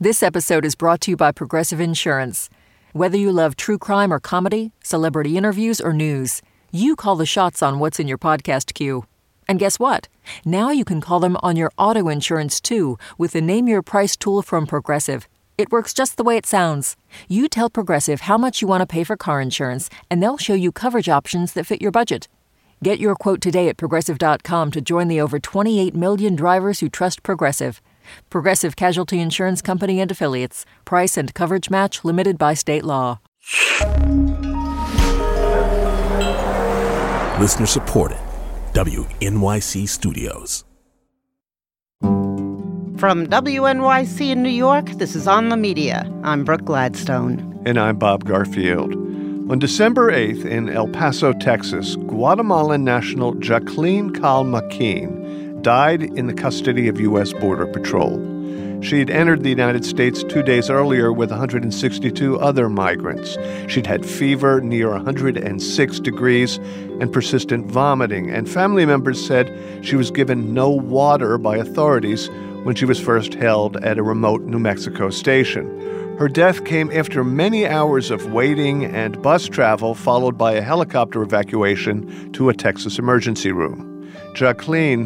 This episode is brought to you by Progressive Insurance. Whether you love true crime or comedy, celebrity interviews or news, you call the shots on what's in your podcast queue. And guess what? Now you can call them on your auto insurance too with the Name Your Price tool from Progressive. It works just the way it sounds. You tell Progressive how much you want to pay for car insurance, and they'll show you coverage options that fit your budget. Get your quote today at Progressive.com to join the over 28 million drivers who trust Progressive. Progressive Casualty Insurance Company and Affiliates. Price and coverage match limited by state law. Listener supported. WNYC Studios. From WNYC in New York, this is On the Media. I'm Brooke Gladstone. And I'm Bob Garfield. On December 8th in El Paso, Texas, Guatemalan national Jacqueline Calmaquin died in the custody of U.S. Border Patrol. She'd entered the United States 2 days earlier with 162 other migrants. She'd had fever near 106 degrees and persistent vomiting, and family members said she was given no water by authorities when she was first held at a remote New Mexico station. Her death came after many hours of waiting and bus travel, followed by a helicopter evacuation to a Texas emergency room. Jacqueline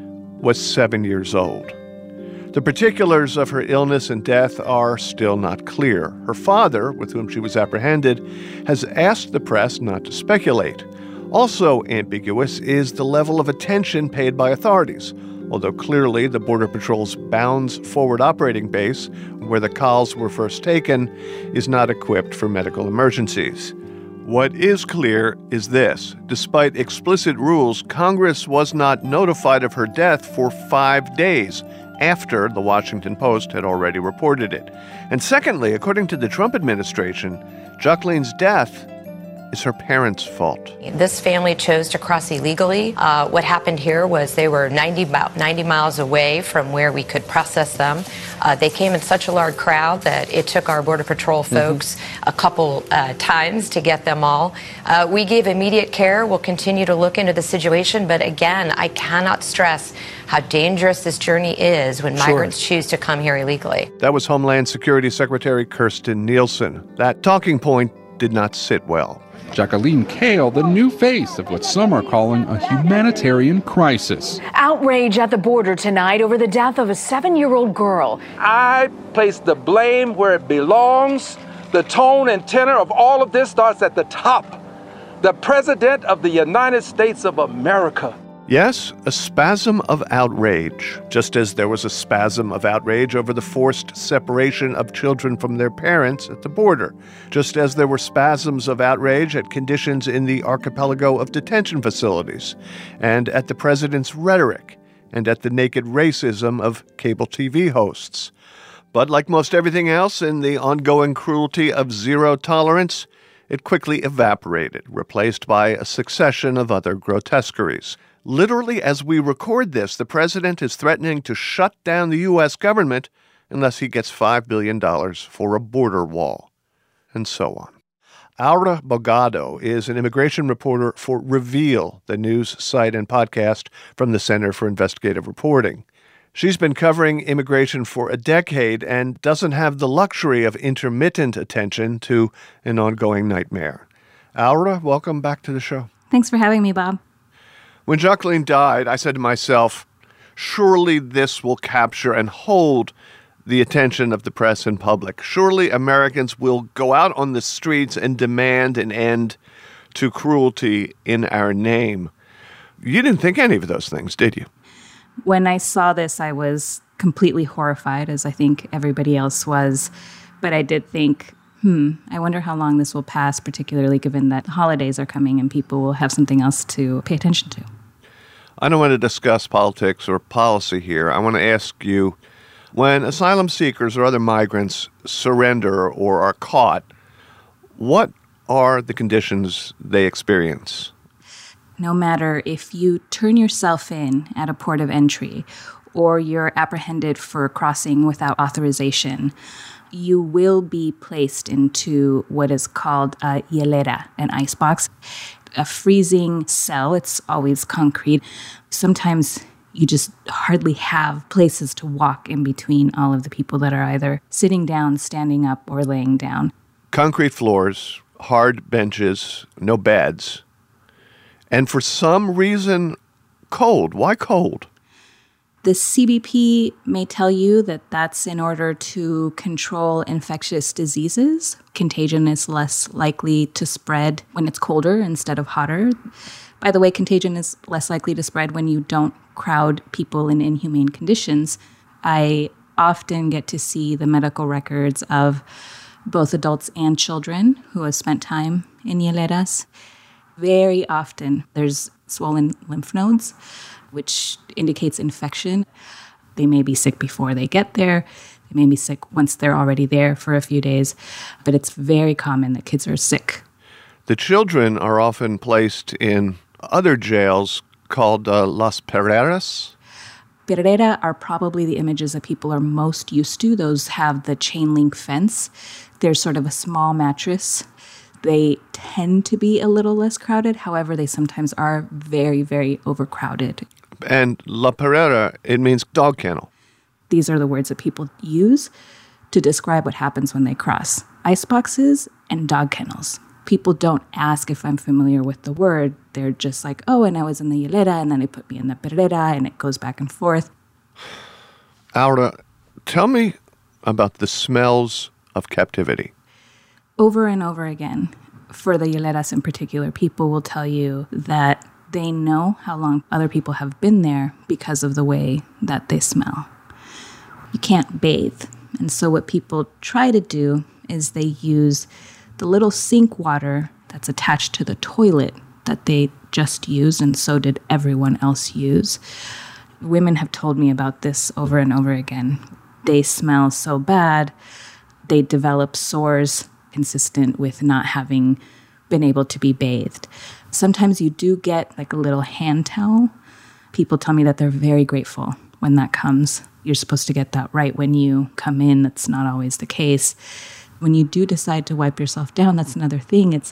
was 7 years old. The particulars of her illness and death are still not clear. Her father, with whom she was apprehended, has asked the press not to speculate. Also ambiguous is the level of attention paid by authorities, although clearly the Border Patrol's Bounds Forward Operating Base, where the calls were first taken, is not equipped for medical emergencies. What is clear is this. Despite explicit rules, Congress was not notified of her death for 5 days after the Washington Post had already reported it. And secondly, according to the Trump administration, Jacqueline's death is her parents' fault. This family chose to cross illegally. What happened here was they were about 90 miles away from where we could process them. They came in such a large crowd that it took our Border Patrol folks a couple times to get them all. We gave immediate care. We'll continue to look into the situation. But again, I cannot stress how dangerous this journey is when migrants choose to come here illegally. That was Homeland Security Secretary Kirstjen Nielsen. That talking point did not sit well. Jacqueline Kale, the new face of what some are calling a humanitarian crisis. Outrage at the border tonight over the death of a 7-year-old girl. I place the blame where it belongs. The tone and tenor of all of this starts at the top. The President of the United States of America. Yes, a spasm of outrage, just as there was a spasm of outrage over the forced separation of children from their parents at the border, just as there were spasms of outrage at conditions in the archipelago of detention facilities, and at the president's rhetoric, and at the naked racism of cable TV hosts. But like most everything else in the ongoing cruelty of zero tolerance, it quickly evaporated, replaced by a succession of other grotesqueries. Literally, as we record this, the president is threatening to shut down the U.S. government unless he gets $5 billion for a border wall, and so on. Aura Bogado is an immigration reporter for Reveal, the news site and podcast from the Center for Investigative Reporting. She's been covering immigration for a decade and doesn't have the luxury of intermittent attention to an ongoing nightmare. Aura, welcome back to the show. Thanks for having me, Bob. When Jacqueline died, I said to myself, surely this will capture and hold the attention of the press and public. Surely Americans will go out on the streets and demand an end to cruelty in our name. You didn't think any of those things, did you? When I saw this, I was completely horrified, as I think everybody else was. But I did think, I wonder how long this will pass, particularly given that holidays are coming and people will have something else to pay attention to. I don't want to discuss politics or policy here. I want to ask you, when asylum seekers or other migrants surrender or are caught, what are the conditions they experience? No matter if you turn yourself in at a port of entry or you're apprehended for crossing without authorization, you will be placed into what is called a hielera, an icebox, a freezing cell. It's always concrete. Sometimes You just hardly have places to walk in between all of the people that are either sitting down, standing up, or laying down. Concrete floors, hard benches, no beds. And for some reason, cold. Why cold? The CBP may tell you that that's in order to control infectious diseases. Contagion is less likely to spread when it's colder instead of hotter. By the way, contagion is less likely to spread when you don't crowd people in inhumane conditions. I often get to see the medical records of both adults and children who have spent time in hieleras. Very often there's swollen lymph nodes, which indicates infection. They may be sick before they get there. They may be sick once they're already there for a few days. But it's very common that kids are sick. The children are often placed in other jails called Las Perreras. Perrera are probably the images that people are most used to. Those have the chain link fence. There's sort of a small mattress. They tend to be a little less crowded. However, they sometimes are very, very overcrowded. And La Perrera, it means dog kennel. These are the words that people use to describe what happens when they cross ice boxes and dog kennels. People don't ask if I'm familiar with the word. They're just like, oh, and I was in the hielera, and then they put me in the perrera, and it goes back and forth. Aura, tell me about the smells of captivity. Over and over again, for the hieleras in particular, people will tell you that they know how long other people have been there because of the way that they smell. You can't bathe. And so what people try to do is they use the little sink water that's attached to the toilet that they just used, and so did everyone else use. Women have told me about this over and over again. They smell so bad, they develop sores consistent with not having been able to be bathed. Sometimes you do get like a little hand towel. People tell me that they're very grateful when that comes. You're supposed to get that right when you come in. That's not always the case. When you do decide to wipe yourself down, that's another thing. It's,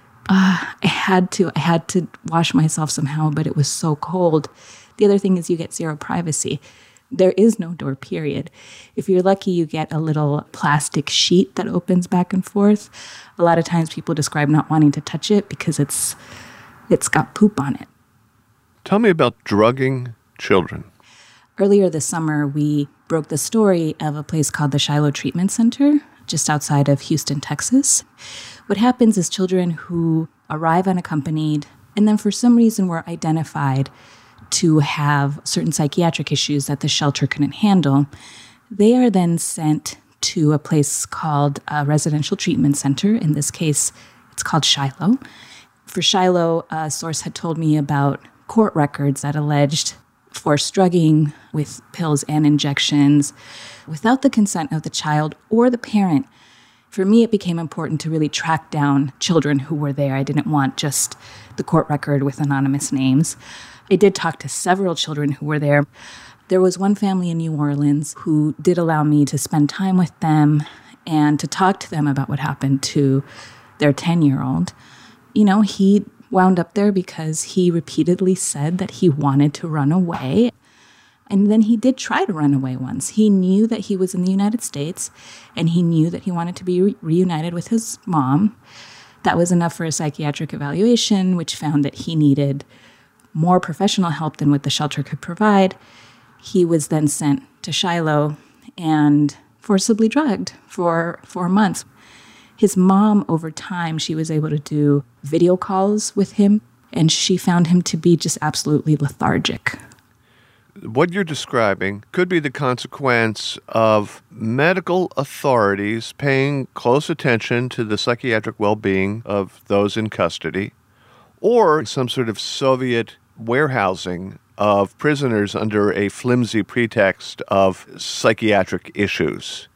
I had to wash myself somehow, but it was so cold. The other thing is you get zero privacy. There is no door, period. If you're lucky, you get a little plastic sheet that opens back and forth. A lot of times people describe not wanting to touch it because it's got poop on it. Tell me about drugging children. Earlier this summer, we broke the story of a place called the Shiloh Treatment Center, just outside of Houston, Texas. What happens is children who arrive unaccompanied and then for some reason were identified to have certain psychiatric issues that the shelter couldn't handle, they are then sent to a place called a residential treatment center. In this case, it's called Shiloh. For Shiloh, a source had told me about court records that alleged forced drugging with pills and injections without the consent of the child or the parent. For me, it became important to really track down children who were there. I didn't want just the court record with anonymous names. I did talk to several children who were there. There was one family in New Orleans who did allow me to spend time with them and to talk to them about what happened to their 10-year-old. You know, he wound up there because he repeatedly said that he wanted to run away. And then he did try to run away once. He knew that he was in the United States, and he knew that he wanted to be reunited with his mom. That was enough for a psychiatric evaluation, which found that he needed more professional help than what the shelter could provide. He was then sent to Shiloh and forcibly drugged for 4 months. His mom, over time, she was able to do video calls with him, and she found him to be just absolutely lethargic. What you're describing could be the consequence of medical authorities paying close attention to the psychiatric well-being of those in custody, or some sort of Soviet warehousing of prisoners under a flimsy pretext of psychiatric issues.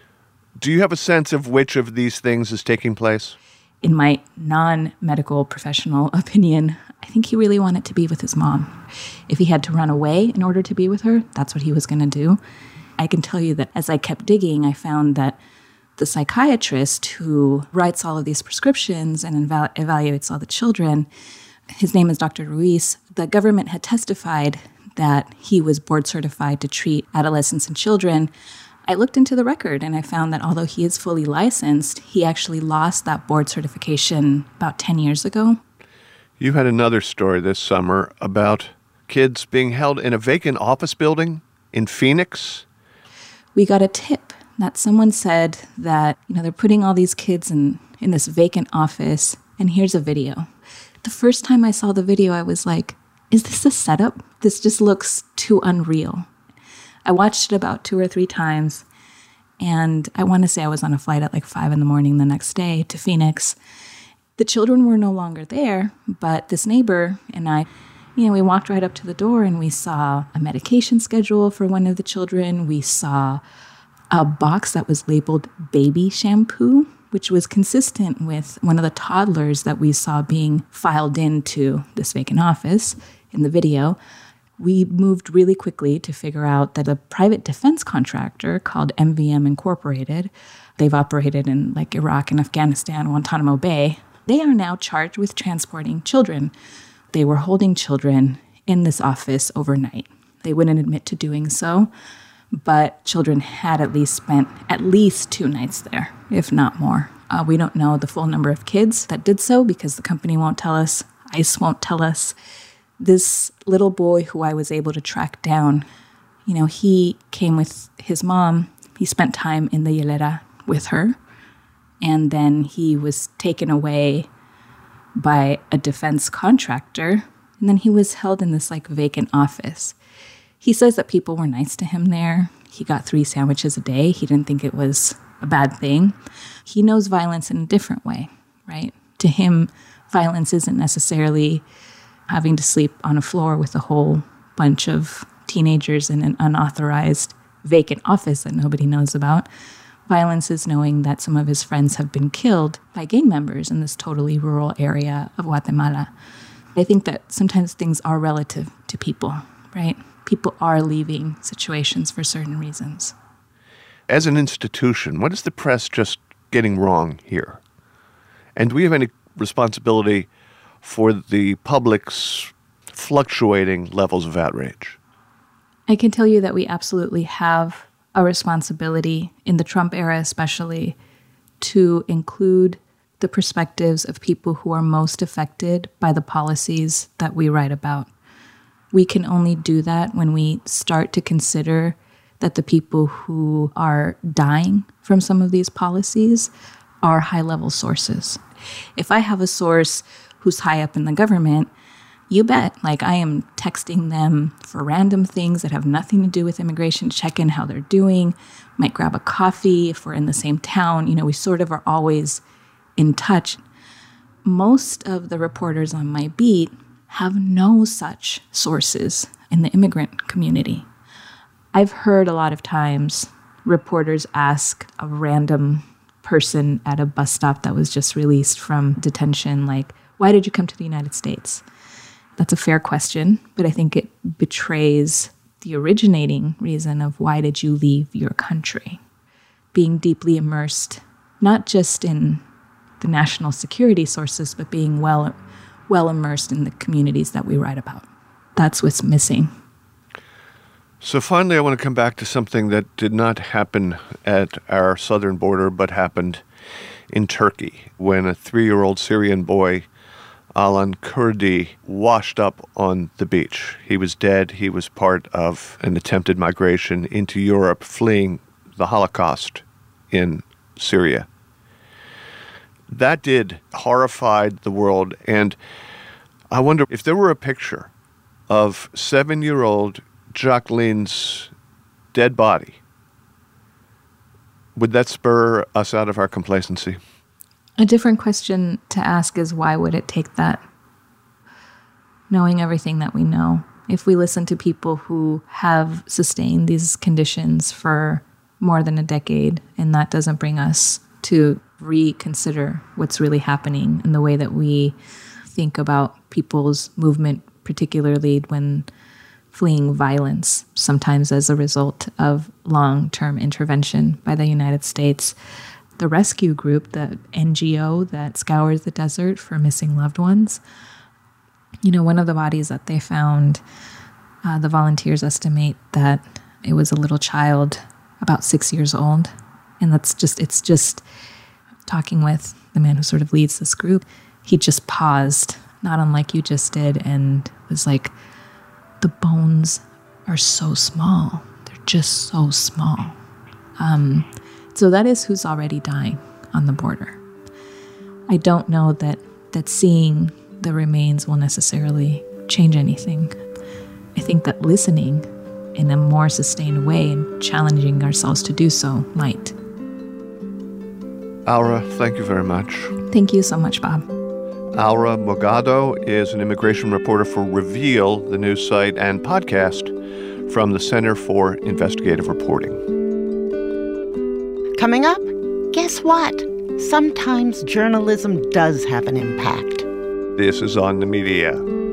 Do you have a sense of which of these things is taking place? In my non-medical professional opinion, I think he really wanted to be with his mom. If he had to run away in order to be with her, that's what he was going to do. I can tell you that as I kept digging, I found that the psychiatrist who writes all of these prescriptions and evaluates all the children, his name is Dr. Ruiz. The government had testified that he was board certified to treat adolescents and children, I looked into the record and I found that although he is fully licensed, he actually lost that board certification about 10 years ago. You had another story this summer about kids being held in a vacant office building in Phoenix. We got a tip that someone said that, they're putting all these kids in this vacant office, and here's a video. The first time I saw the video, I was like, is this a setup? This just looks too unreal. I watched it about 2 or 3 times, and I want to say I was on a flight at like 5 a.m. the next day to Phoenix. The children were no longer there, but this neighbor and I, we walked right up to the door and we saw a medication schedule for one of the children. We saw a box that was labeled baby shampoo, which was consistent with one of the toddlers that we saw being filed into this vacant office in the video. We moved really quickly to figure out that a private defense contractor called MVM Incorporated, they've operated in like Iraq and Afghanistan, Guantanamo Bay, they are now charged with transporting children. They were holding children in this office overnight. They wouldn't admit to doing so, but children had at least spent at least 2 nights there, if not more. We don't know the full number of kids that did so because the company won't tell us, ICE won't tell us. This little boy who I was able to track down, he came with his mom. He spent time in the Hilera with her. And then he was taken away by a defense contractor. And then he was held in this like vacant office. He says that people were nice to him there. He got 3 sandwiches a day. He didn't think it was a bad thing. He knows violence in a different way, right? To him, violence isn't necessarily having to sleep on a floor with a whole bunch of teenagers in an unauthorized vacant office that nobody knows about. Violence is knowing that some of his friends have been killed by gang members in this totally rural area of Guatemala. I think that sometimes things are relative to people, right? People are leaving situations for certain reasons. As an institution, what is the press just getting wrong here? And do we have any responsibility for the public's fluctuating levels of outrage? I can tell you that we absolutely have a responsibility, in the Trump era especially, to include the perspectives of people who are most affected by the policies that we write about. We can only do that when we start to consider that the people who are dying from some of these policies are high-level sources. If I have a source who's high up in the government, you bet, I am texting them for random things that have nothing to do with immigration, check in how they're doing, might grab a coffee if we're in the same town. We sort of are always in touch. Most of the reporters on my beat have no such sources in the immigrant community. I've heard a lot of times reporters ask a random person at a bus stop that was just released from detention, why did you come to the United States? That's a fair question, but I think it betrays the originating reason of why did you leave your country? Being deeply immersed, not just in the national security sources, but being well immersed in the communities that we write about. That's what's missing. So finally, I want to come back to something that did not happen at our southern border, but happened in Turkey when a 3-year-old Syrian boy, Alan Kurdi, washed up on the beach. He was dead. He was part of an attempted migration into Europe, fleeing the Holocaust in Syria. That did horrified the world, and I wonder if there were a picture of 7-year-old Jacqueline's dead body, would that spur us out of our complacency? A different question to ask is, why would it take that? Knowing everything that we know, if we listen to people who have sustained these conditions for more than a decade, and that doesn't bring us to reconsider what's really happening in the way that we think about people's movement, particularly when fleeing violence, sometimes as a result of long-term intervention by the United States. The rescue group, the NGO that scours the desert for missing loved ones, one of the bodies that they found The volunteers estimate that it was a little child about 6 years old. And it's just talking with the man who sort of leads this group. He just paused, not unlike you just did, and was like, the bones are so small. They're just so small. So that is who's already dying on the border. I don't know that seeing the remains will necessarily change anything. I think that listening in a more sustained way and challenging ourselves to do so might. Aura, thank you very much. Thank you so much, Bob. Aura Morgado is an immigration reporter for Reveal, the news site and podcast from the Center for Investigative Reporting. Coming up, guess what? Sometimes journalism does have an impact. This is On the Media.